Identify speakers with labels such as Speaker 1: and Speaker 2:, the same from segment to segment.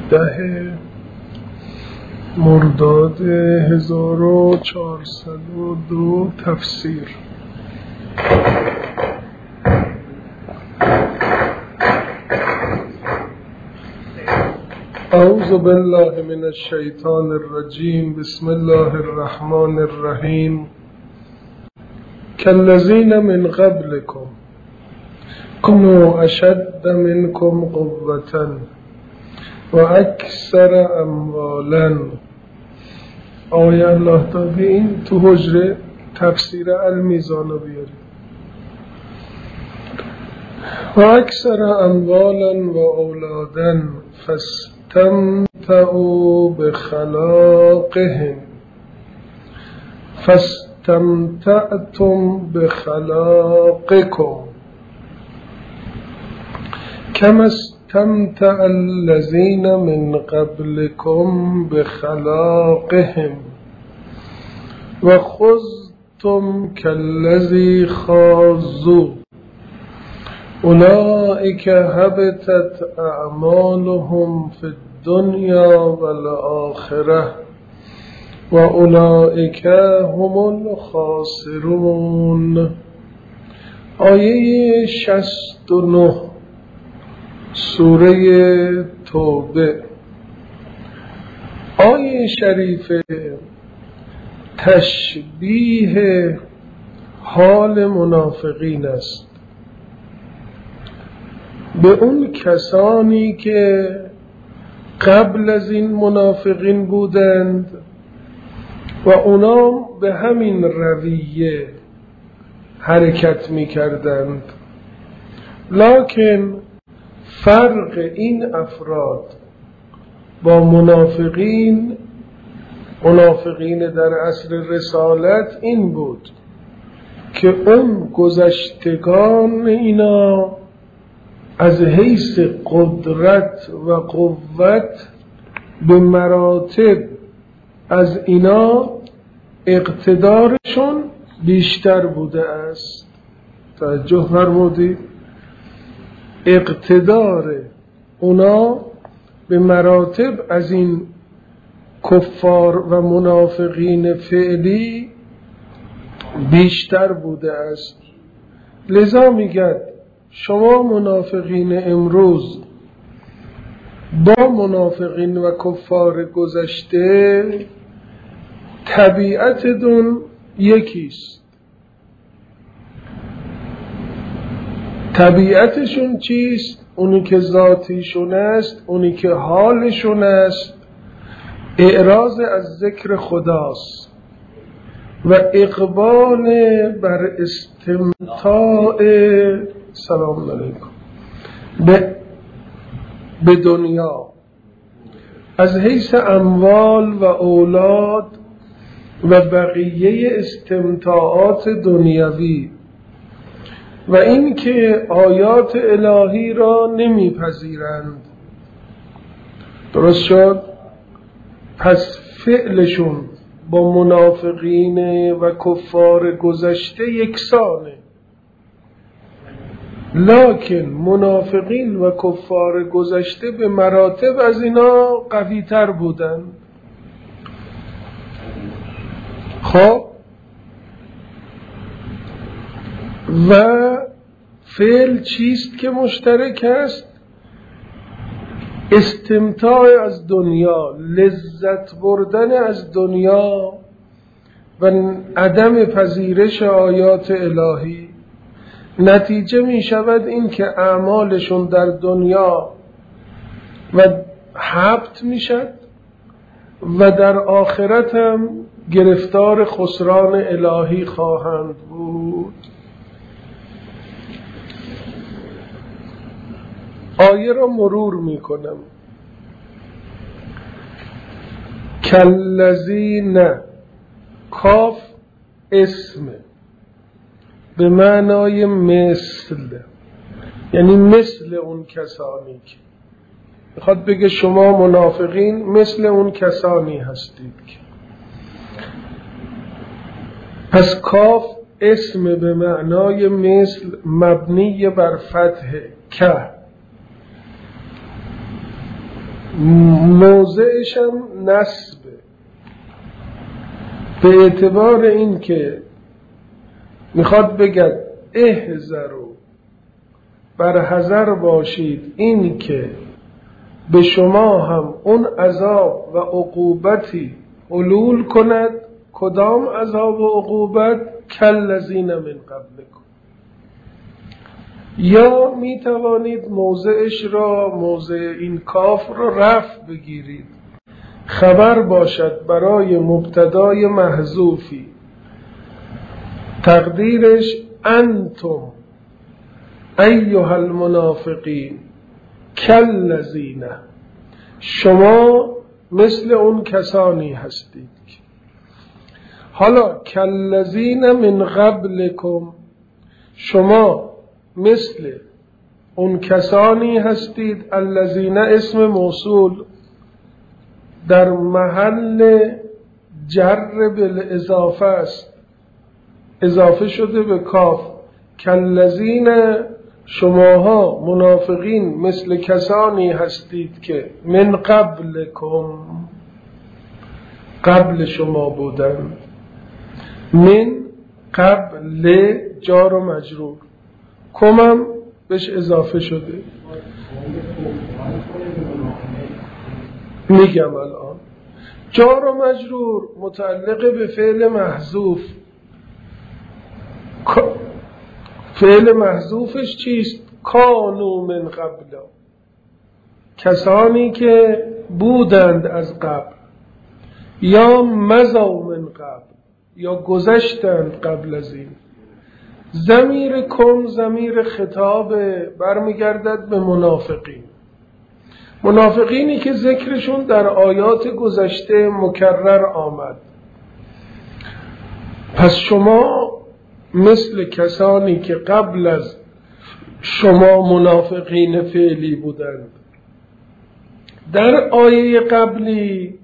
Speaker 1: 10 مرداد 1402 تفسیر. اعوذ بالله من الشیطان الرجیم. بسم الله الرحمن الرحیم. كالذین من قبلكم كنوا اشد منكم قوة و اکثر اموالا. آیه الله داده این تو حجره تفسیر المیزان رو بیاریم. و اکثر اموالا و اولادا فاستمتعوا فاستمتعتم بخلاقكم كما استمتع الذين من قبلكم بخلاقهم وخذتم كالذي خاضوا أولئك هبطت أعمالهم في الدنيا والآخرة وأولئك هم الخاسرون. آیه 69 سوره توبه. آیه شریفه تشبیه حال منافقین است به اون کسانی که قبل از این منافقین بودند و اونا به همین رویه حرکت می کردند، لکن فرق این افراد با منافقین در عصر رسالت این بود که اون گذشتگان اینا از حیث قدرت و قوت به مراتب از اینا اقتدارشون بیشتر بوده است. توجه فرمودید؟ اقتدار اونا به مراتب از این کفار و منافقین فعلی بیشتر بوده است. لذا میگن شما منافقین امروز با منافقین و کفار گذشته طبیعتتون یکیست. طبیعتشون چیست؟ اونی که ذاتیشون است، اونی که حالشون است اعراض از ذکر خداست و اقبال بر استمتاع سلام علیکم به دنیا از حیث اموال و اولاد و بقیه استمتاعات دنیوی و این که آیات الهی را نمیپذیرند. درست شد؟ پس فعلشون با منافقین و کفار گذشته یکسانه، لکن منافقین و کفار گذشته به مراتب از اینا قوی تر بودن. خب و فعل چیست که مشترک است؟ استمتاع از دنیا، لذت بردن از دنیا و عدم پذیرش آیات الهی. نتیجه می شود این که اعمالشون در دنیا و حبط می شد و در آخرت هم گرفتار خسران الهی خواهند بود. آیه را مرور می کنم. کالذین، کاف اسم به معنای مثل، یعنی مثل اون کسانی که میخواد بگه شما منافقین مثل اون کسانی هستید که. پس کاف اسم به معنای مثل مبنی بر فتح که موضعش هم نصبه، به اعتبار این که میخواد بگد احذروا، بر حذر باشید این که به شما هم اون عذاب و عقوبتی حلول کند. کدام عذاب و عقوبت؟ کالذین من قبلکم. یا می توانید موضعش را، موضع این کاف را رفع بگیرید، خبر باشد برای مبتدای محذوفی، تقدیرش انتم ایها المنافقین کالذین، شما مثل اون کسانی هستید. حالا کالذین من قبلکم، شما مثل اون کسانی هستید. الذین اسم موصول در محل جر بالاضافه است، اضافه شده به کاف. کالذین، شماها منافقین مثل کسانی هستید که من قبلکم، قبل شما بودند. من قبل جار و مجرور، کمم بهش اضافه شده. میگم الان جار و مجرور متعلق به فعل محذوف. فعل محذوفش چیست؟ کانوا من قبل، کسانی که بودند از قبل، یا مضوا من قبل، یا گذشتند قبل از این. ضمیر کم ضمیر خطاب برمیگردد به منافقین، منافقینی که ذکرشون در آیات گذشته مکرر آمد. پس شما مثل کسانی که قبل از شما منافقین فعلی بودند. در آیه قبلی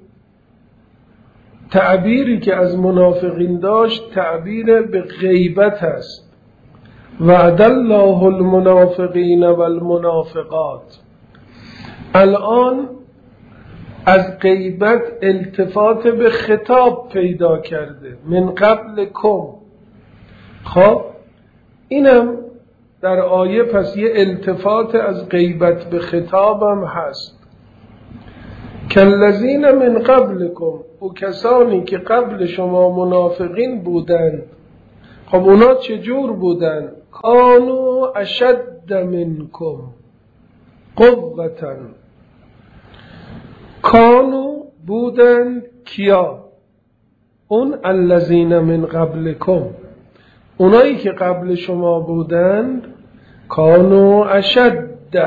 Speaker 1: تعبیری که از منافقین داشت تعبیر به غیبت است. وعد الله المنافقین والمنافقات. الان از غیبت التفات به خطاب پیدا کرده، من قبل کم. خب اینم در آیه پس یه التفات از غیبت به خطابم هست. کالذین من قبلکم، او کسانی که قبل شما منافقین بودند. خب اونا چجور بودند؟ کانوا اشد منکم قوة. کانوا بودند کیا؟ اون الذین من قبلکم، اونایی که قبل شما بودند. کانوا اشد،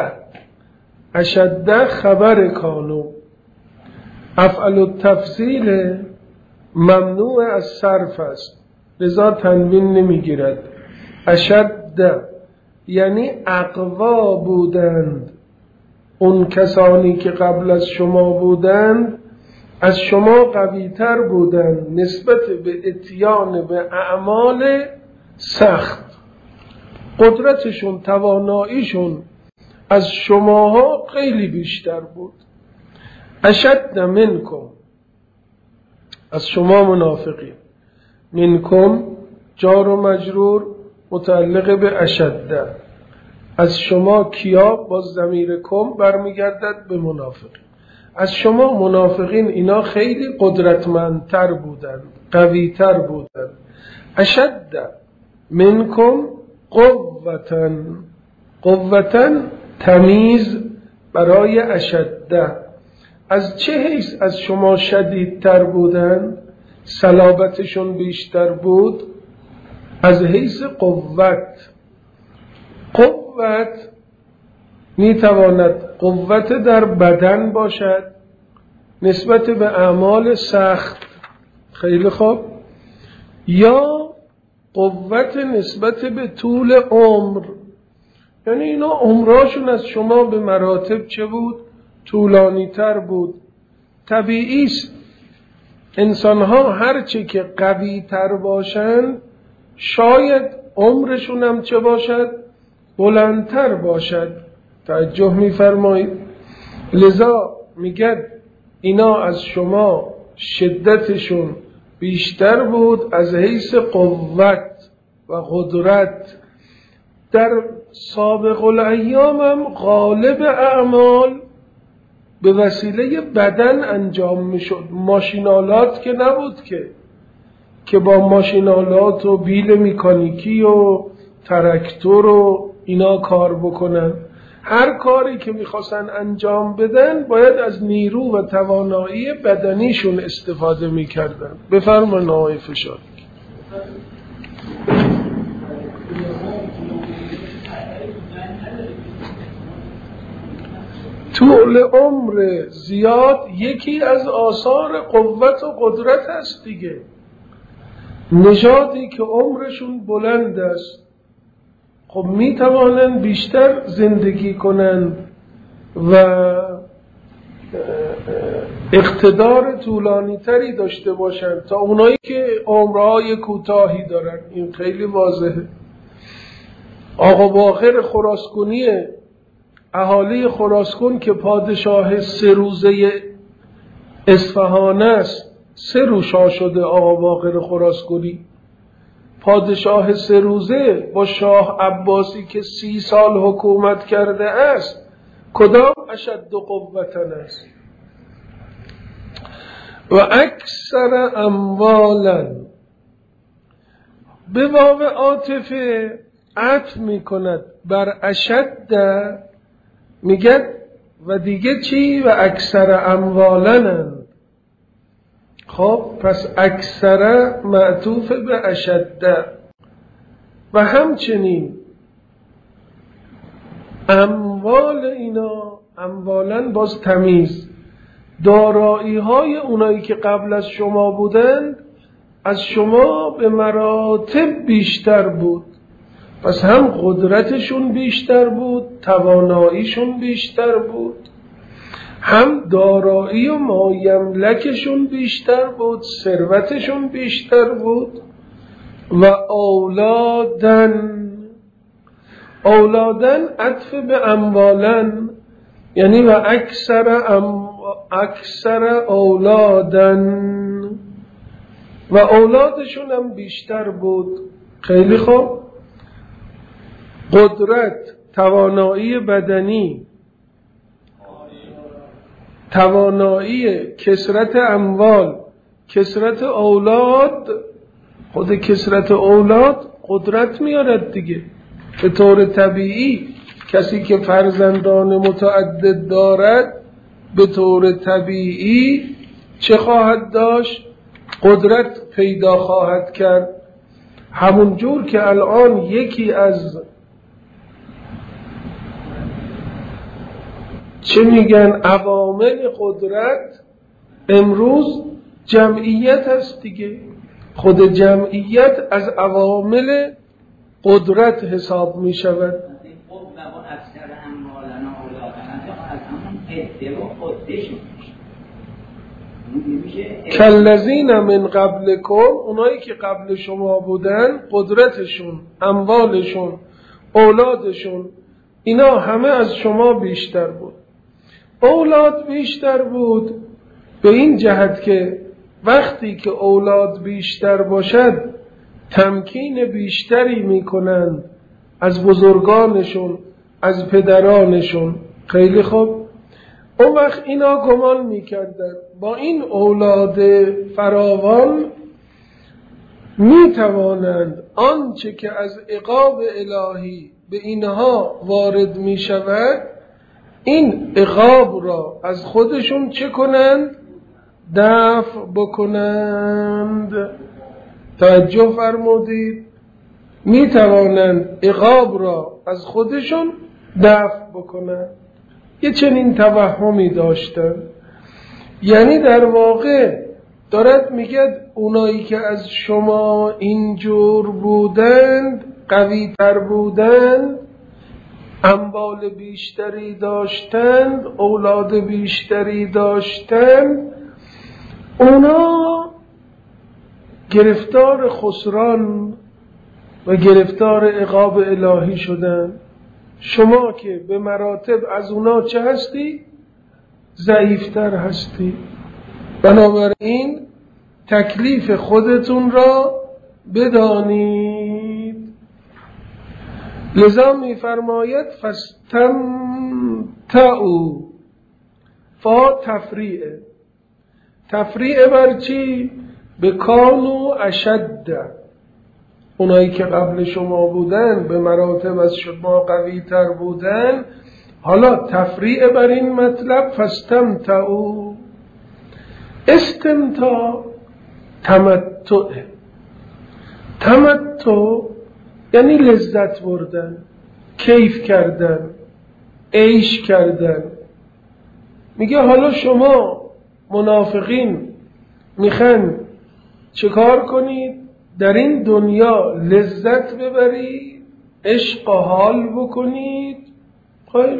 Speaker 1: اشد خبر کانوا، افعل التفضیل ممنوع از صرف است، لذا تنوین نمیگیرد. اشد یعنی اقوا بودند. اون کسانی که قبل از شما بودند از شما قوی تر بودند نسبت به اتیان به اعمال سخت. قدرتشون، تواناییشون از شماها خیلی بیشتر بود. اشد منکم، از شما منافقین. منکم جار و مجرور متعلق به اشد. از شما کیا؟ باز ضمیر کم برمیگردد به منافقین. از شما منافقین اینا خیلی قدرتمندتر بودند، قویتر بودند. اشد منکم قوتن، قوتن تمیز برای اشد. از چه حیث از شما شدیدتر بودند؟ صلابتشون بیشتر بود. از حیث قوت، قوت میتواند قوت در بدن باشد نسبت به اعمال سخت، خیلی خوب، یا قوت نسبت به طول عمر. یعنی اینا عمراشون از شما به مراتب چه بود؟ طولانی تر بود. طبیعی است انسان‌ها هرچه که قوی تر باشند شاید عمرشون هم چه باشد؟ بلندتر باشد. توجه می‌فرمایید؟ لذا میگن اینا از شما شدتشون بیشتر بود از حیث قوت و قدرت. در سابق الایام هم غالب اعمال به وسیله بدن انجام میشد. ماشینالات که نبود که با ماشینالات و بیل مکانیکی و تراکتور و اینا کار بکنن. هر کاری که میخواستن انجام بدن باید از نیرو و توانایی بدنیشون استفاده میکردن. بفرمایید آقای فشار. طول عمر زیاد یکی از آثار قوت و قدرت است دیگه. نژادی که عمرشون بلند است خب میتوانند بیشتر زندگی کنند و اقتدار طولانی تری داشته باشند تا اونایی که عمرهای کوتاهی دارن. این خیلی واضحه. آقا باقر خراسکونی اهالی خراسکون که پادشاه 3 روزه اصفهان است، 3 روز شاه شده آقا باقر خراسکونی، پادشاه 3 روزه با شاه عباسی که 30 سال حکومت کرده است، کدام اشد قوتن است؟ و اکثر اموالا به واو عاطفه عطف می کند بر اشد، میگه و دیگه چی؟ و اکثر اموالن. خب پس اکثر معطوف به اشد. و همچنین اموال اینا، اموالن باز تمیز، دارایی های اونایی که قبل از شما بودند از شما به مراتب بیشتر بود. پس هم قدرتشون بیشتر بود، تواناییشون بیشتر بود، هم دارایی و مایملکشون بیشتر بود، ثروتشون بیشتر بود. و اولادن عطف به اموالن، یعنی و اکثر اولادن، و اولادشون هم بیشتر بود. خیلی خوب. قدرت، توانایی بدنی، توانایی کثرت اموال، کثرت اولاد. خود کثرت اولاد قدرت میارد دیگه. به طور طبیعی کسی که فرزندان متعدد دارد به طور طبیعی چه خواهد داشت؟ قدرت پیدا خواهد کرد. همون جور که الان یکی از چه میگن عوامل قدرت امروز جمعیت هست دیگه. خود جمعیت از عوامل قدرت حساب می شود. کالذین من قبلکم، اونایی که قبل شما بودن قدرتشون، اموالشون، اولادشون اینا همه از شما بیشتر بود. اولاد بیشتر بود به این جهت که وقتی که اولاد بیشتر باشد تمکین بیشتری میکنند از بزرگانشون، از پدرانشون. خیلی خوب. اون وقت اینا گمان میکردن با این اولاد فراوان میتوانند آنچه که از عقاب الهی به اینها وارد میشود این عقاب را از خودشون چه کنند؟ دفع بکنند. توجه فرمودید؟ می توانند عقاب را از خودشون دفع بکنند. یه چنین توهمی داشتن. یعنی در واقع دارد میگه اونایی که از شما اینجور بودند، قوی تر بودند، اموال بیشتری داشتند، اولاد بیشتری داشتند، اونا گرفتار خسران و گرفتار عقاب الهی شدن. شما که به مراتب از اونا چه هستی؟ ضعیفتر هستید. بنابراین تکلیف خودتون را بدانید. لذا می‌فرماید فاستمتعوا، فا تفریعه. تفریعه بر چی؟ به کانوا اشد، اونایی که قبل شما بودن به مراتب از شما قوی تر بودن، حالا تفریع بر این مطلب فاستمتعوا. استمتاع تمتع، تمتع یعنی لذت بردن، کیف کردن، عیش کردن. میگه حالا شما منافقین میخواین چه کار کنید؟ در این دنیا لذت ببرید، عشق و حال بکنید. خیلی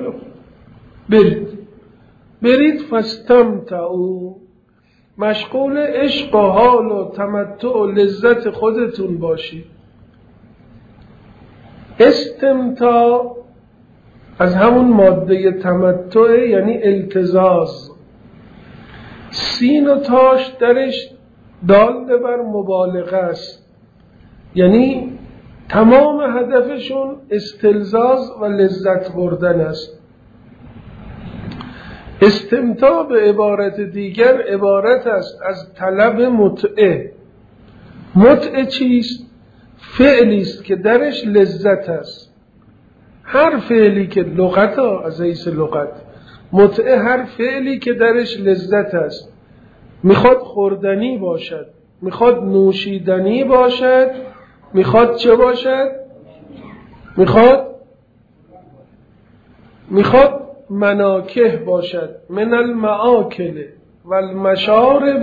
Speaker 1: برید فاستمتعوا، مشغول عشق و حال و تمتع و لذت خودتون باشید. استمتاع از همون ماده تمتع یعنی التزاز. سین و تاش درش دال بر مبالغه است، یعنی تمام هدفشون استلذاذ و لذت بردن است. استمتاع به عبارت دیگر عبارت است از طلب متعه. متعه چیست؟ فعلی است که درش لذت است. هر فعلی که لغت از حیث لغت، متعه هر فعلی که درش لذت است. میخواد خوردنی باشد، میخواد نوشیدنی باشد، میخواد چه باشد؟ میخواد مناکه باشد، من المآکل والمشارب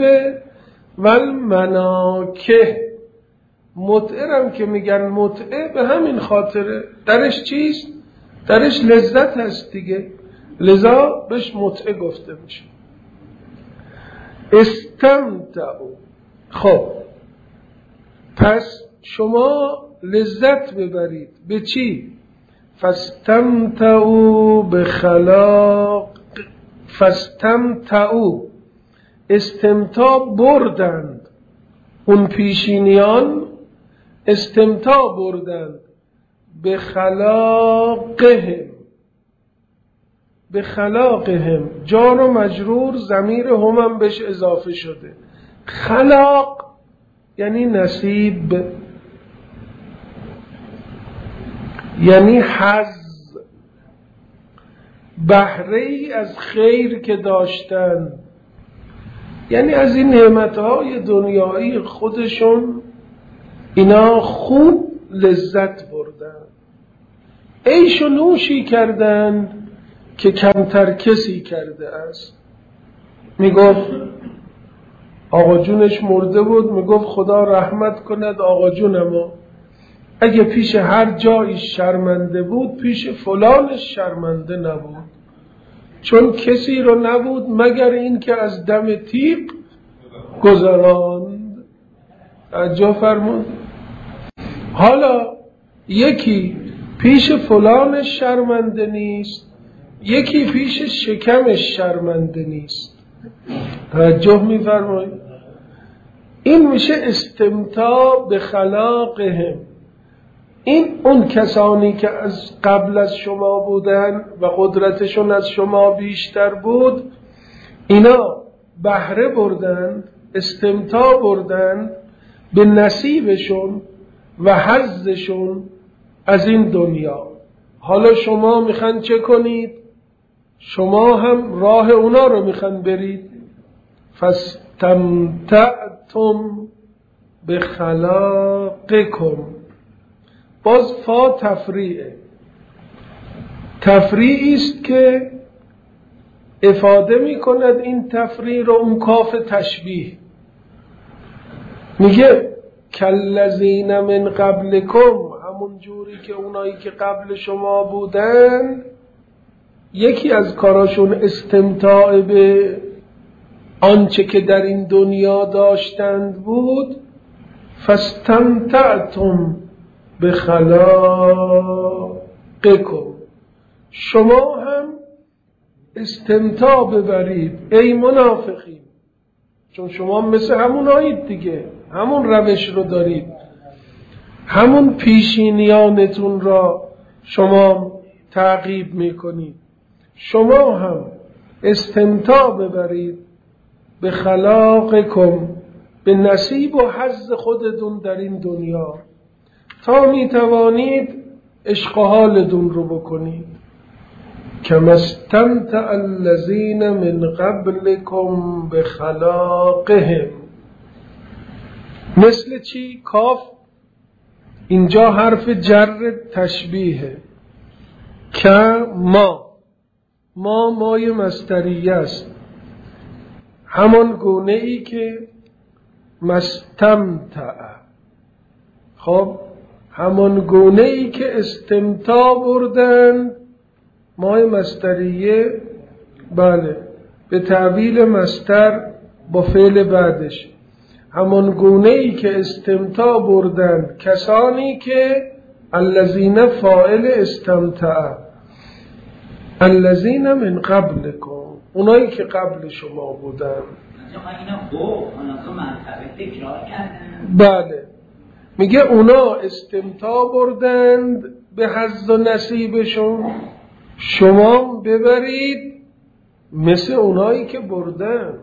Speaker 1: والمناکه. متعه هم که میگن متعه به همین خاطره، درش چیست؟ درش لذت هست دیگه، لذا بهش متعه گفته میشه. استمتعوا. خب پس شما لذت ببرید به چی؟ فاستمتعوا بخلاق. فاستمتعوا، استمتاع بردند اون پیشینیان، استمتاع بردند به خلاقهم. به خلاقهم جار و مجرور ضمیر هم بهش اضافه شده. خلاق یعنی نصیب، یعنی حظ، بهره ای از خیر که داشتن، یعنی از این نعمتهای دنیایی خودشون اینا خوب لذت بردن، عیش و نوشی کردن که کمتر کسی کرده است. میگفت آقا جونش مرده بود، میگفت خدا رحمت کند آقا جونمو، اگه پیش هر جایی شرمنده بود پیش فلانش شرمنده نبود، چون کسی رو نبود مگر این که از دم تیغ گذراند. توجه فرمود. حالا یکی پیش فلانش شرمنده نیست، یکی پیش شکمش شرمنده نیست. توجه می‌فرمایید؟ این میشه استمتاع به خلاقهم. این اون کسانی که از قبل از شما بودن و قدرتشون از شما بیشتر بود، اینا بهره بردن، استمتاع بردن به نصیبشون و حظشون از این دنیا. حالا شما میخوان چه کنید؟ شما هم راه اونا رو میخوان برید. فاستمتعتم بخلاقکم. باز فا تفریعه، تفریعی است که افاده میکند این تفریع رو اون کاف تشبیه. میگه کالذین من قبلکم، همون جوری که اونایی که قبل شما بودن یکی از کاراشون استمتاع به آنچه که در این دنیا داشتند بود. فاستمتعتم بخلاقکم، شما هم استمتاع ببرید ای منافقین، چون شما مثل همون آیید دیگه، همون روش رو دارید، همون پیشینیانتون را شما تعقیب میکنید. شما هم استمتاع ببرید به خلاقکم، به نصیب و حظ خودتون در این دنیا، تا میتوانید عشق و حالتون رو بکنید. کما استمتع الذین من قبلکم بخلاقهم. مثل چی؟ کاف اینجا حرف جر تشبیهه. که مای مصدریه است، همان گونه ای که مستمتع، خب همان گونه ای که استمتاع بردند، مای مصدریه بله به تعبیل مصدر با فعل بعدش، همان گونه ای که استمتاع بردند کسانی که الذین فاعل استمتع، الذین من قبلکم، اونایی که قبل شما بودن. بله میگه اونا استمتاع بردند به حظ و نصیبشون، شما ببرید مثل اونایی که بردن.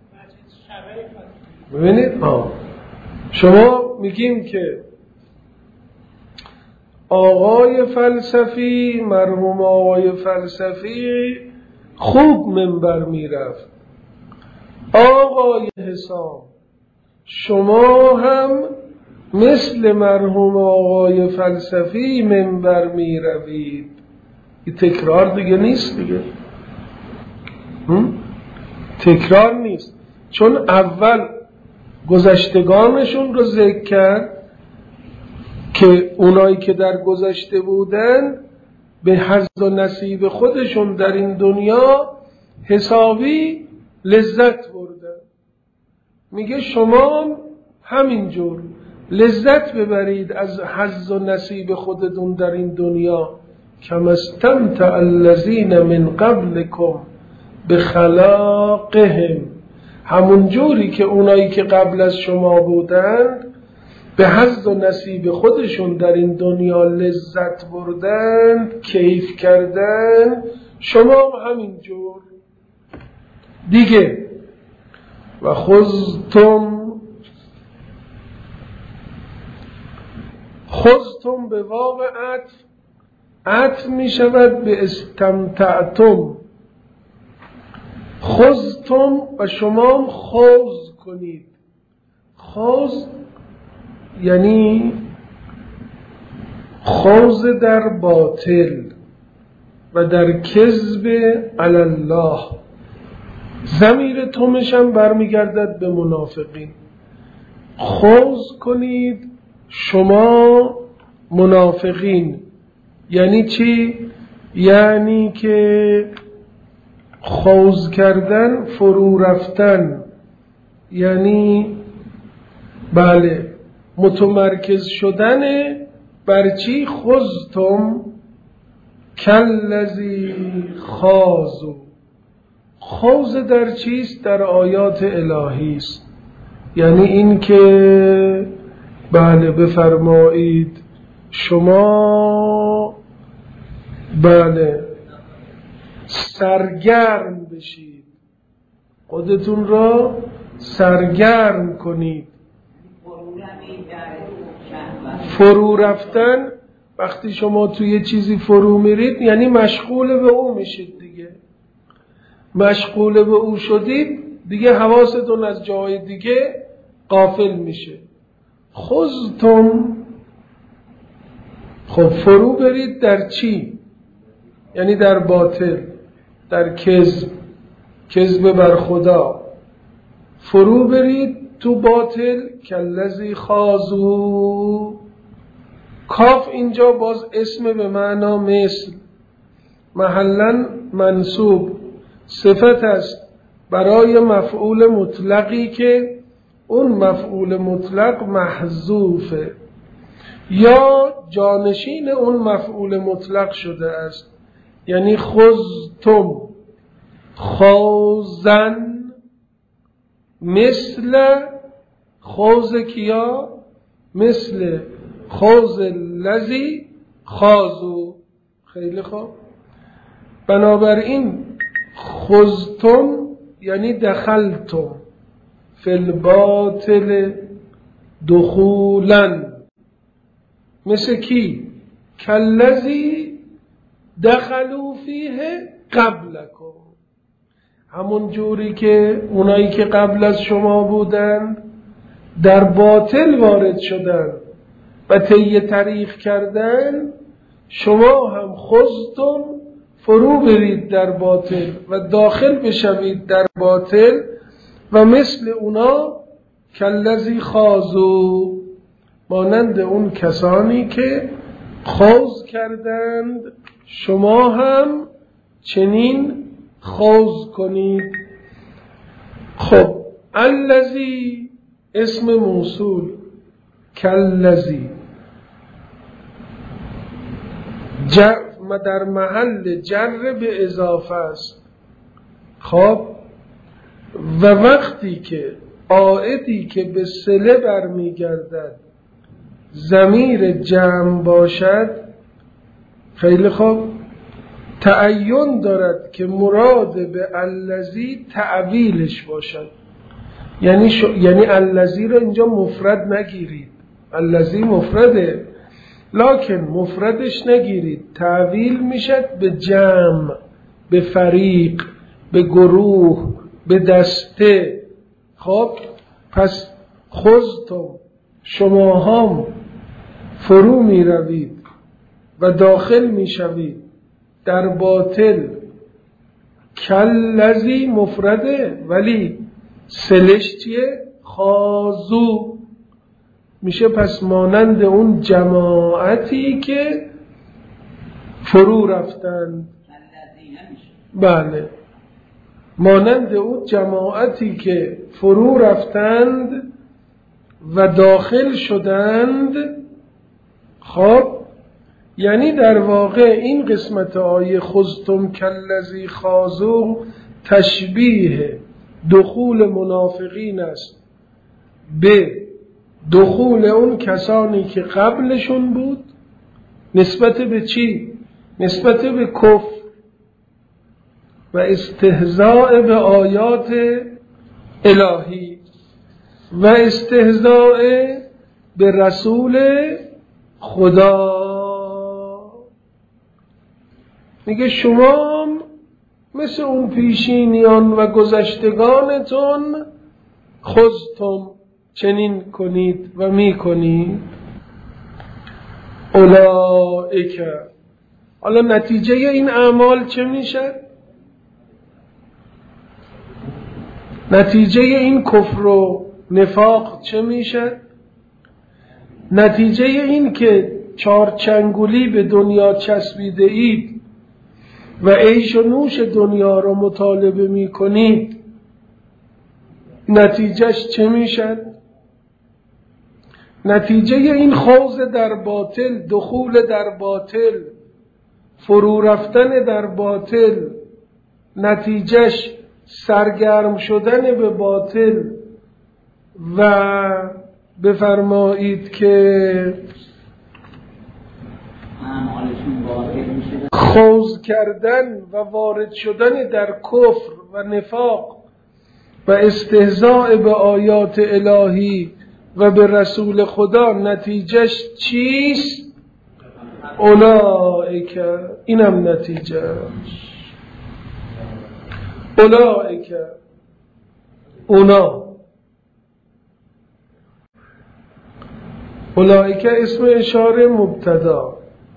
Speaker 1: ببینید شما میگیم که آقای فلسفی، مرحوم آقای فلسفی خوب منبر میرفت. آقای حسام شما هم مثل مرحوم آقای فلسفی منبر میروید. این تکرار دیگه نیست دیگه، تکرار نیست، چون اول گذشتگانشون رو ذکر کرد که اونایی که در گذشته بودن به حظ و نصیب خودشون در این دنیا حسابی لذت بردن. میگه شما همینجور لذت ببرید از حظ و نصیب خودتون در این دنیا. کما استمتع الذین من قبلکم بخلاقهم، همون جوری که اونایی که قبل از شما بودند به حظ و نصیب خودشون در این دنیا لذت بردند، کیف کردن، شما همینجور دیگه. و خذتم به واو عطف می شود به استمتعتم. خذتم و شما خوض کنید. خوض یعنی خوض در باطل و در کذب علی الله. ضمیر تمش هم برمیگردد به منافقین. خوض کنید شما منافقین. یعنی چی؟ یعنی که خوض کردن، فرو رفتن، یعنی بله متمرکز شدن بر چی؟ خذتم کالذی خاضوا. خوض در چیست؟ در آیات الهی است. یعنی این که بله بفرمایید شما بله سرگرم بشید، خودتون را سرگرم کنید. فرو رفتن، وقتی شما توی چیزی فرو میرید یعنی مشغول به او میشید دیگه. مشغول به او شدید دیگه حواستون از جای دیگه غافل میشه. خذتم، خب فرو برید در چی؟ یعنی در باطل، در کذب بر خدا. فرو برید تو باطل. کالذی خاضوا، کاف اینجا باز اسم به معنا مثل، محلاً منصوب، صفت است برای مفعول مطلقی که اون مفعول مطلق محذوفه یا جانشین اون مفعول مطلق شده است. یعنی خذتم خوزن مثل خوز کیا؟ مثل خوز الذی خاضوا. خیلی خوب. بنابراین خذتم یعنی دخلتم فی الباطل دخولا، مثل کی؟ کالذی دخلوا فیه قبلکم، همون جوری که اونایی که قبل از شما بودن در باطل وارد شدن و طی طریق کردن، شما هم خذتم فرو برید در باطل و داخل بشوید در باطل و مثل اونا کالذی خاضوا، مانند اون کسانی که خوض کردند شما هم چنین خوض کنید. خب الذی اسم موصول، کالذی در محل جر به اضافه است. خب و وقتی که عائدی که به صله برمیگردد ضمیر جمع باشد، خیلی خوب، تعین دارد که مراد به الذی تعویلش باشد. یعنی الذی رو اینجا مفرد نگیرید، الذی مفرده لکن مفردش نگیرید، تعویل میشد به جمع، به فریق، به گروه، به دسته. خب پس خذتم شما هم فرو می روید و داخل می شوید در باطل. کالذی مفرده ولی سلش چیه؟ خاضو میشه، پس مانند اون جماعتی که فرو رفتند. بله، مانند اون جماعتی که فرو رفتند و داخل شدند. خب یعنی در واقع این قسمت آیه خذتم کالذی خاضوا تشبیه دخول منافقین است به دخول اون کسانی که قبلشون بود. نسبت به چی؟ نسبت به کفر و استهزاء به آیات الهی و استهزاء به رسول خدا. میگه شما مثل اون پیشینیان و گذشتگانتون خذتم چنین کنید و میکنید. اولئک، حالا نتیجه این اعمال چه میشه؟ نتیجه این کفر و نفاق چه میشه؟ نتیجه این که چارچنگولی به دنیا چسبیده اید و عیش و نوش دنیا رو مطالبه میکنید، نتیجهش چه میشه؟ نتیجه این خوض در باطل، دخول در باطل، فرو رفتن در باطل، نتیجهش سرگرم شدن به باطل و بفرمایید که خوض کردن و وارد شدن در کفر و نفاق و استهزاء به آیات الهی و به رسول خدا، نتیجهش چیست؟ اولئک، اینم نتیجه. اولئک، اونا. اولئک اسم اشاره مبتدا.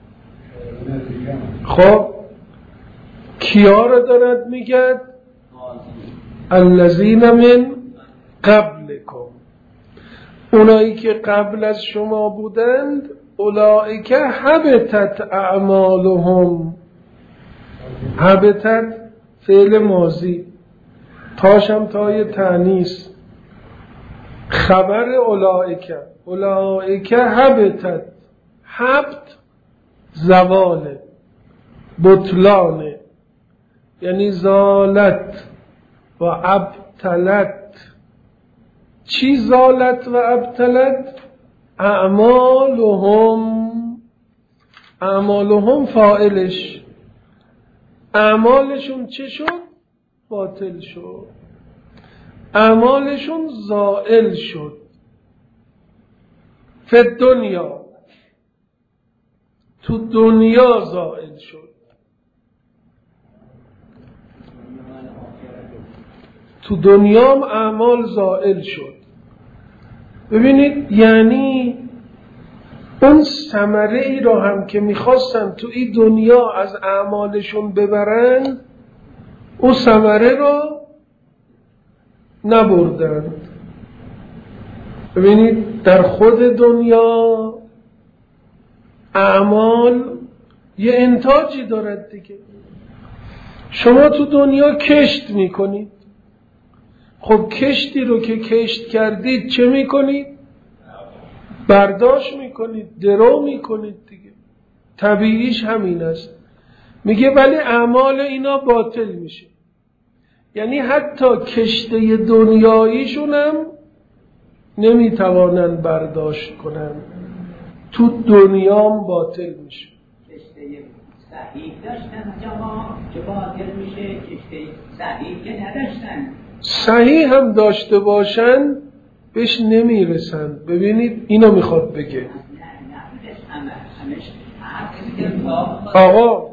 Speaker 1: خب کیا را دارد میگه؟ الذین من قبلکم، اونایی که قبل از شما بودند. اولئک حبطت اعمالهم، حبطت فعل ماضی، تاشم تای تانیث، خبر اولئک. اولئک حبطت، حبط زواله، بطلانه، یعنی زالت و ابطلت. چی زالت و ابطلت؟ اعمالهم فاعلش، اعمالشون چه شد؟ باطل شد، اعمالشون زائل شد. فی الدنیا، تو دنیا زائل شد. تو دنیا هم اعمال زائل شد. ببینید یعنی اون ثمره ای رو هم که میخواستن تو این دنیا از اعمالشون ببرن، اون ثمره رو نبردن. ببینید در خود دنیا اعمال یه انتاجی دارد دیگه. شما تو دنیا کشت میکنید، خب کشتی رو که کشت کردید چه میکنید؟ برداشت میکنید، درو میکنید دیگه. طبیعیش همین است. میگه ولی اعمال اینا باطل میشه، یعنی حتی کشته دنیاییشون هم نمیتوانن برداشت کنن، تو دنیا هم باطل میشه.
Speaker 2: کشته صحیح داشتن جماع که باطل میشه، کشته صحیح که نداشتن.
Speaker 1: صحیح هم داشته باشن بهش نمیرسن. ببینید اینو میخواد بگه. آقا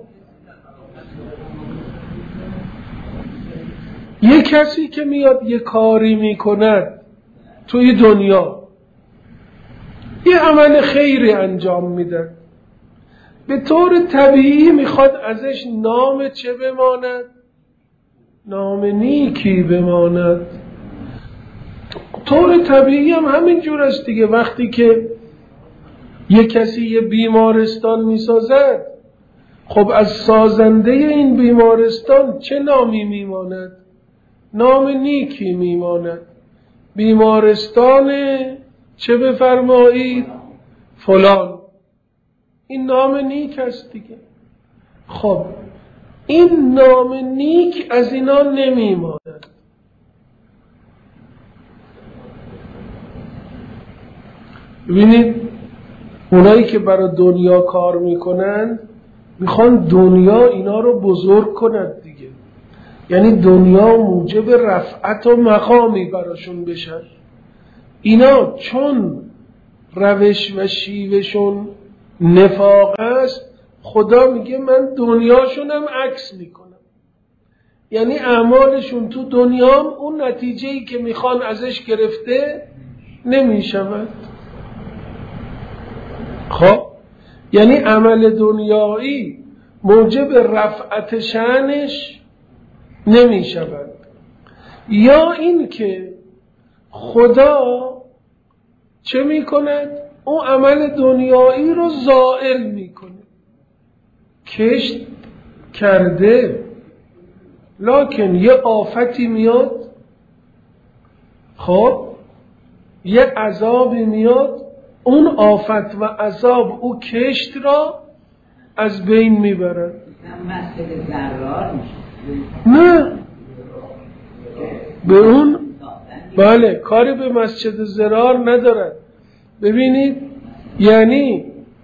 Speaker 1: یه کسی که میاد یه کاری میکند توی دنیا، یه عمل خیری انجام میده، به طور طبیعی میخواد ازش نام چه بماند؟ نام نیکی بماند. طور طبیعی هم همین جور است دیگه. وقتی که یه کسی یه بیمارستان میسازد، خب از سازنده این بیمارستان چه نامی میماند؟ نام نیکی میماند. بیمارستان چه بفرمایید؟ فلان. این نام نیک است دیگه. خب این نام نیک از اینا نمیماند. ببینید اونایی که برای دنیا کار میکنن میخوان دنیا اینا رو بزرگ کند دیگه، یعنی دنیا موجب رفعت و مقامی براشون بشن. اینا چون روش و شیوهشون نفاق است، خدا میگه من دنیاشونم عکس میکنم، یعنی اعمالشون تو دنیا اون نتیجه‌ای که میخوان ازش گرفته نمیشود. خب یعنی عمل دنیایی موجب رفعت شأنش نمیشود. یا این که خدا چه میکند؟ اون عمل دنیایی رو زائل میکنه. کشت کرده لکن یه آفتی میاد، خب یه عذابی میاد، اون آفت و عذاب او کشت را از بین میبرد.
Speaker 2: مسجد زرار میشه؟
Speaker 1: نه، به اون بله کاری به مسجد زرار ندارد. ببینید یعنی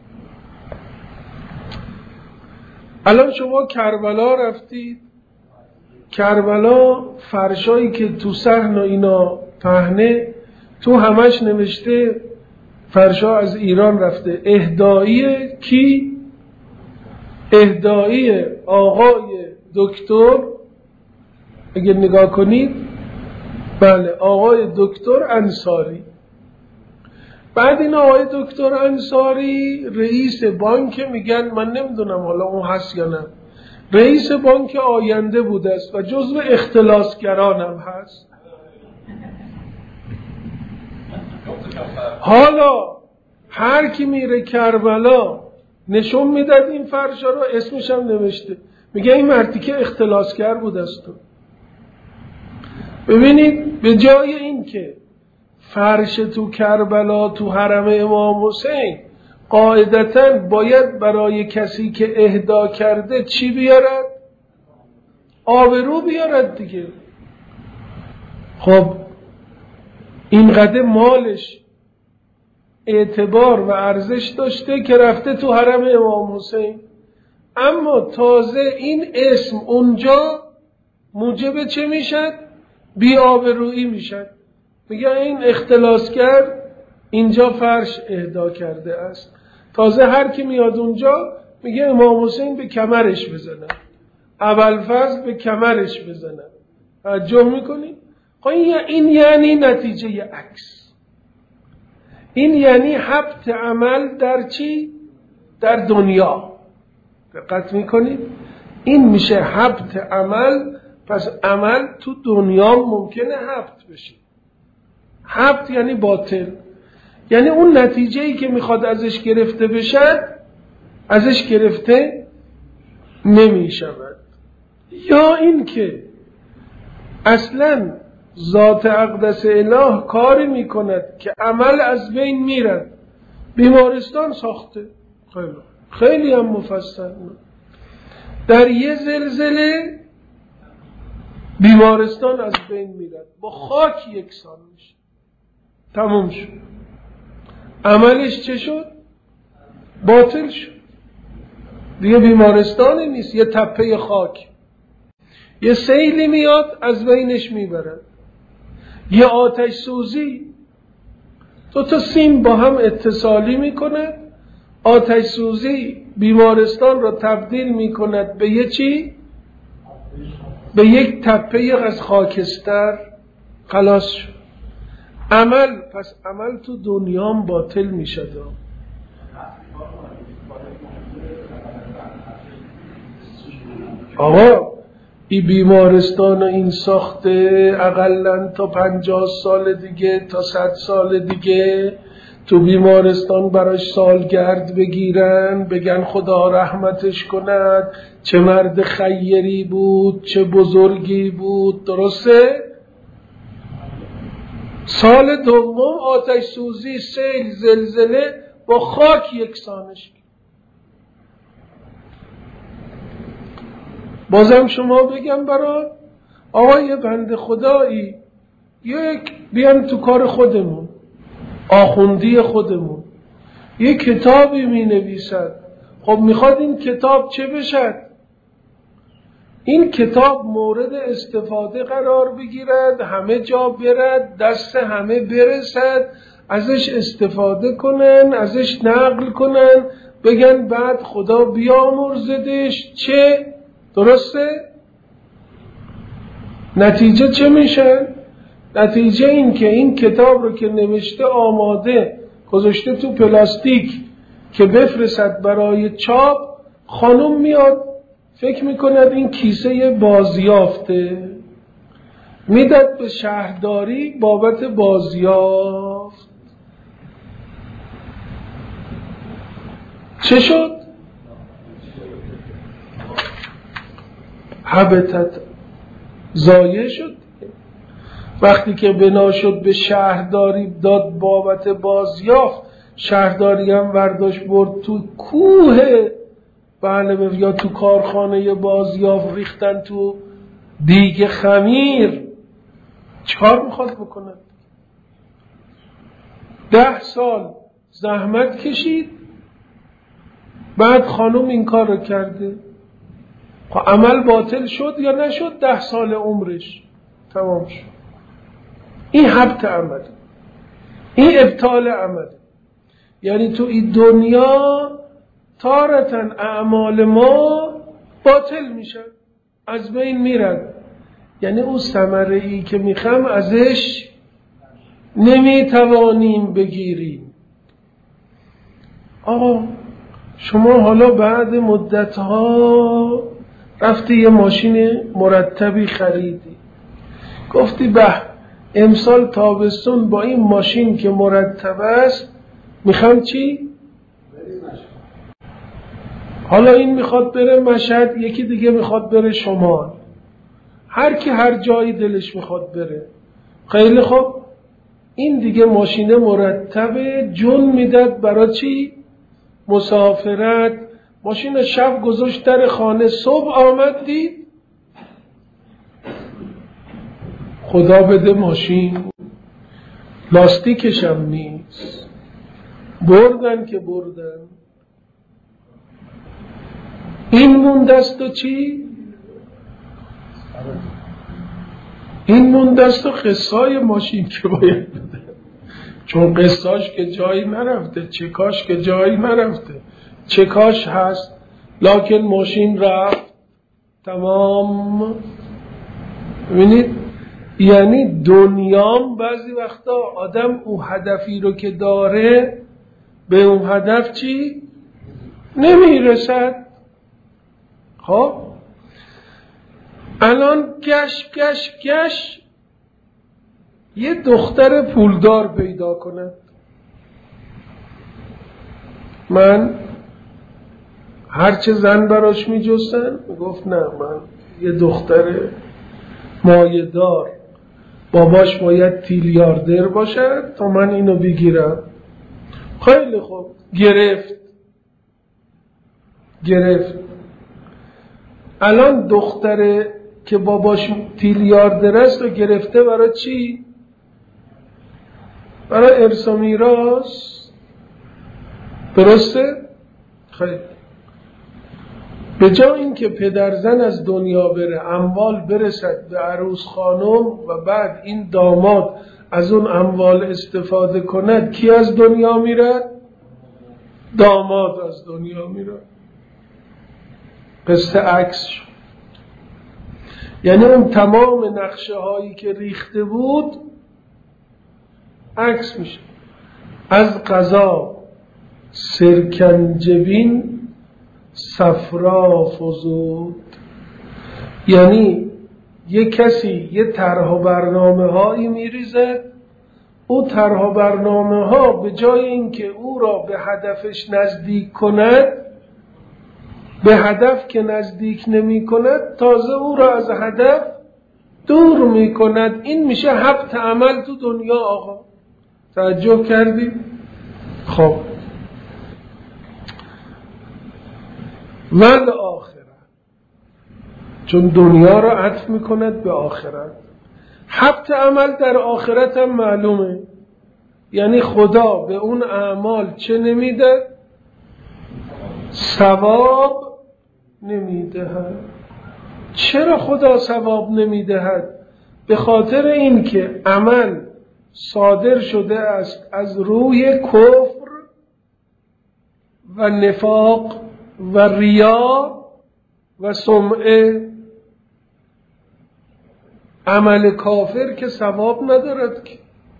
Speaker 1: الان شما کربلا رفتید، کربلا فرشایی که تو صحن و اینا پهنه تو همش نوشته فرشا از ایران رفته. اهدایی کی؟ اهدایی آقای دکتر، اگه نگاه کنید بله آقای دکتر انصاری. بعد این آقای دکتر انصاری رئیس بانک، میگن من نمیدونم حالا اون هست یا نه، رئیس بانک آینده بوده است و جزو اختلاسگران هم هست. حالا هر کی میره کربلا نشون میداد این فرشا رو، اسمش هم نوشته، میگه این مردی که اختلاسگر بوده است. ببینید به جای این که فرش تو کربلا تو حرم امام حسین قاعدتاً باید برای کسی که اهدا کرده چی بیارد؟ آبرو بیارد دیگه. خب اینقدر مالش اعتبار و ارزش داشته که رفته تو حرم امام حسین، اما تازه این اسم اونجا موجب چه میشد؟ بی آبرویی میشد. میگه این اختلاسگر اینجا فرش اهدا کرده است. تازه هر کی میاد اونجا میگه امام حسین به کمرش بزنه، ابوالفضل به کمرش بزنه. توجه میکنی؟ خب این یعنی نتیجه عکس. این یعنی حبط عمل در چی؟ در دنیا. دقت میکنید؟ این میشه حبط عمل. پس عمل تو دنیا ممکنه حبط بشه. حبط یعنی باطل، یعنی اون نتیجه‌ای که میخواد ازش گرفته بشد ازش گرفته نمیشود. یا این که اثلا ذات اقدس اله کاری میکند که عمل از بین میرد. بیمارستان ساخته، خیلی هم مفصل، در یه زلزله بیمارستان از بین میرد، با خاک یکسان میشه، تموم شد. عملش چه شد؟ باطل شد. دیگه بیمارستانی نیست، یه تپه خاک. یه سیلی میاد از بینش میبرد. یه آتش سوزی، دو تا سیم با هم اتصالی میکنه، آتش سوزی بیمارستان را تبدیل میکند به یه چی؟ به یک تپه از خاکستر. خلاص شد عمل. پس عمل تو دنیام باطل میشد. آقا این بیمارستان این ساخته اقلن تا 50 سال دیگه تا 100 سال دیگه تو بیمارستان براش سالگرد بگیرن، بگن خدا رحمتش کند، چه مرد خیری بود، چه بزرگی بود. درسته؟ سال دوم آتش سوزی، سیل، زلزله با خاک یکسانش. بازم شما بگم برات آقای بنده خدایی یک بیان تو کار خودمون، آخوندی خودمون، یک کتابی می نویسد. خب میخواد این کتاب چه بشد؟ این کتاب مورد استفاده قرار بگیرد، همه جا برد، دست همه برسد، ازش استفاده کنن، ازش نقل کنن، بگن بعد خدا بیامرزدش. چه؟ درسته؟ نتیجه چه میشه؟ نتیجه این که این کتاب رو که نوشته آماده گذاشته تو پلاستیک که بفرستد برای چاپ، خانم میاد فکر میکند این کیسه بازیافته، میداد به شهرداری بابت بازیافت. چه شد؟ حبتت، ضایع شد. وقتی که بنا شد به شهرداری داد بابت بازیافت، شهرداری هم ورداشت برد تو کوه، بله، یا تو کارخانه بازیافت ریختن تو دیگ خمیر. چیکار میخواد بکنه؟ 10 سال زحمت کشید، بعد خانم این کار رو کرده. خب عمل باطل شد یا نشد؟ 10 سال عمرش تمام شد. این حبط عمل، این ابطال عمل. یعنی تو این دنیا تارتن اعمال ما باطل میشن، از بین میرن. یعنی اون ثمره ای که میخوام ازش نمیتوانیم بگیریم. آقا شما حالا بعد مدتها رفتی یه ماشین مرتبی خریدی، گفتی به امسال تابستون با این ماشین که مرتب است میخوام چی؟ حالا این میخواد بره مشهد، یکی دیگه میخواد بره شمال، هر کی هر جایی دلش میخواد بره. خیلی خوب، این دیگه ماشین مرتبه جون میداد برای چی؟ مسافرت. ماشین شب گذاشت در خانه، صبح آمد دید خدا بده ماشین، لاستیکش هم نیست، بردن که بردن. این موندست و چی؟ این موندست و قصای ماشین که باید بده، چون قصاش که جایی نرفته، چکاش که جایی نرفته، چکاش هست لکن ماشین رفت تمام. ببینید یعنی دنیام بعضی وقتا آدم او هدفی رو که داره به اون هدف چی؟ نمیرسد. خب الان گش یه دختر پولدار پیدا کنه. من هرچه زن براش می جستن گفت نه، من یه دختر مایه‌دار، باباش باید تیلیاردر باشد تا من اینو بگیرم. خیلی خوب، گرفت. الان دختره که باباش تیلیاردر است و گرفته برای چی؟ برای ارث و میراث. درسته؟ خیلی. به جای اینکه پدر زن از دنیا بره، اموال برسد به عروس خانم و بعد این داماد از اون اموال استفاده کند، کی از دنیا میره؟ داماد از دنیا میره. قصه عکس شد. یعنی اون تمام نقشه هایی که ریخته بود عکس میشه. از قضا سرکنجبین صفرا فزود. یعنی یه کسی یه طرح و برنامه هایی میریزه، او طرح و برنامه ها به جای اینکه او را به هدفش نزدیک کند، به هدف که نزدیک نمی کند تازه او را از هدف دور می کند. این میشه حبط عمل تو دنیا. آقا توجه کردید؟ خب ول آخرت، چون دنیا را عطف می کند به آخرت. حبط عمل در آخرت هم معلومه، یعنی خدا به اون اعمال چه نمیده؟ ثواب نمیدهد. چرا خدا ثواب نمیدهد؟ به خاطر اینکه عمل صادر شده است از روی کفر و نفاق و ریا و سمعه. عمل کافر که ثواب ندارد، که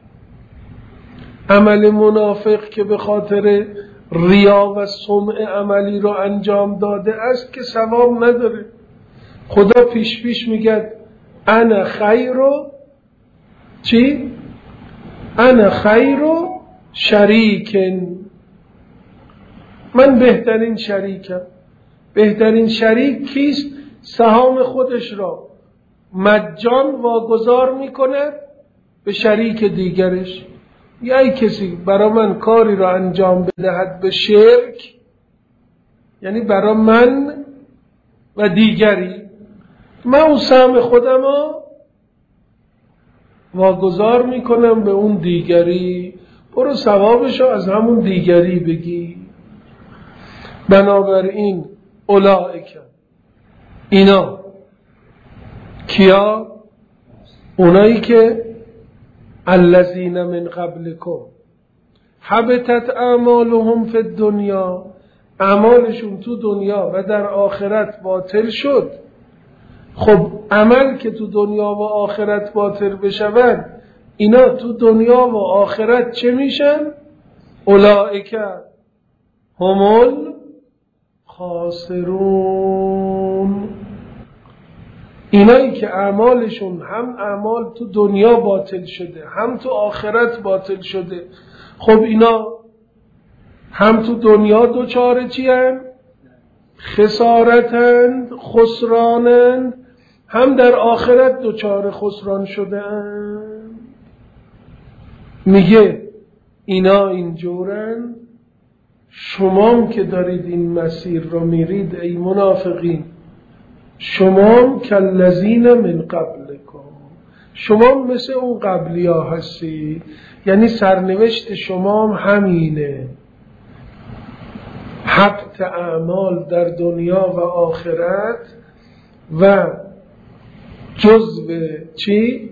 Speaker 1: عمل منافق که به خاطر ریا و سمع عملی رو انجام داده است که ثواب نداره. خدا پیش میگه انا خیرو چی؟ انا خیرو شریکن، من بهترین شریکم. بهترین شریک کیست؟ سهام خودش را مجان واگذار میکنه به شریک دیگرش. یا ای کسی برای من کاری را انجام بدهد به شرک، یعنی برای من و دیگری، من اون سهم خودم را واگذار میکنم به اون دیگری، برو ثوابش رو از همون دیگری بگی. بنابراین اولئک، اینا کیا؟ اونایی که الذین من قبلکم حبطت اعمالهم فی الدنیا، اعمالشون تو دنیا و در آخرت باطل شد. خب عمل که تو دنیا و آخرت باطل بشود، اینا تو دنیا و آخرت چه میشن؟ اولئک هم الخاسرون. اینایی که اعمالشون هم اعمال تو دنیا باطل شده هم تو آخرت باطل شده، خب اینا هم تو دنیا دوچاره چی هن؟ خسارتند، خسرانند، هم در آخرت دوچاره خسران شده اند. میگه اینا اینجورن، شما که دارید این مسیر رو میرید ای منافقین، شما کالذین من قبلکم، شما مثل اون قبلی ها هستید، یعنی سرنوشت شما هم همینه، حبط اعمال در دنیا و آخرت و جزو چی؟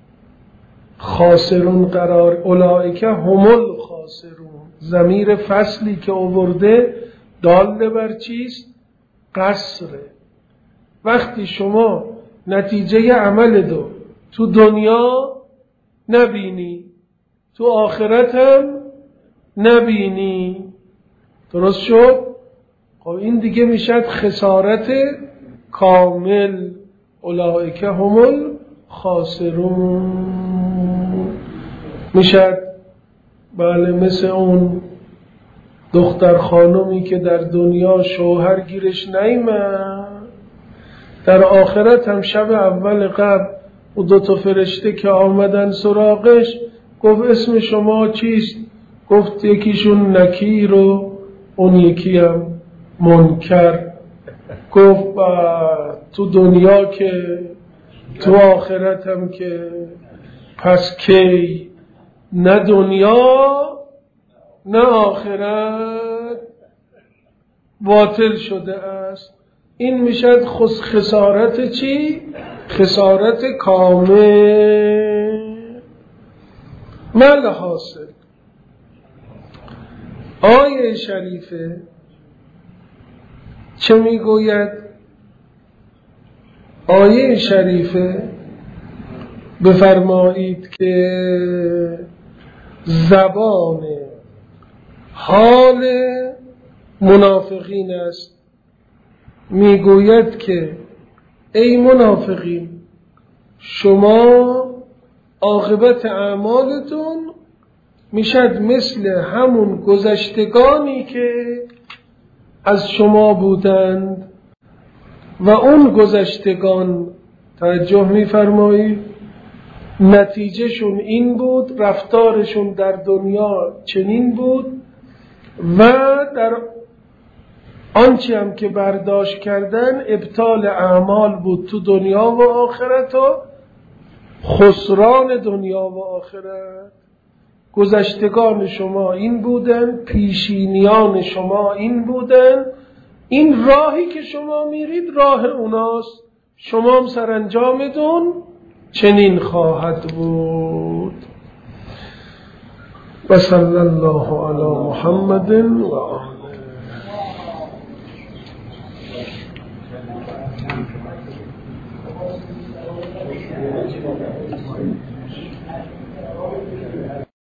Speaker 1: خاسرون قرار. اولئک هم الخاسرون. ضمیر فصلی که آورده دال بر چیست؟ قصره. وقتی شما نتیجه عمل تو دنیا نبینی، تو آخرت هم نبینی، درست شد؟ خب این دیگه میشد خسارت کامل. اولئک هم الخاسرون میشد. بله، مثل اون دختر خانومی که در دنیا شوهر گیرش نیامد، در آخرت هم شب اول قبل و 2 فرشته که آمدن سراغش گفت اسم شما چیست؟ گفت یکیشون نکیر و اون یکی هم منکر. گفت تو دنیا که تو آخرت هم که، پس کی نه دنیا نه آخرت باطل شده است. این میشد خسارت چی؟ خسارت کامل. مل حاصل آیه شریفه چه میگوید؟ آیه شریفه بفرمایید که زبان حال منافقین است. میگوید که ای منافقین، شما عاقبت اعمالتون میشد مثل همون گذشتگانی که از شما بودند و اون گذشتگان، توجه میفرمایید، نتیجهشون این بود، رفتارشون در دنیا چنین بود و در آنچه هم که برداشت کردن ابطال اعمال بود تو دنیا و آخرت و خسران دنیا و آخرت. گذشتگان شما این بودن، پیشینیان شما این بودن، این راهی که شما میرید راه اوناست، شما هم سرانجامتون چنین خواهد بود. و صلی الله علی محمد و آله.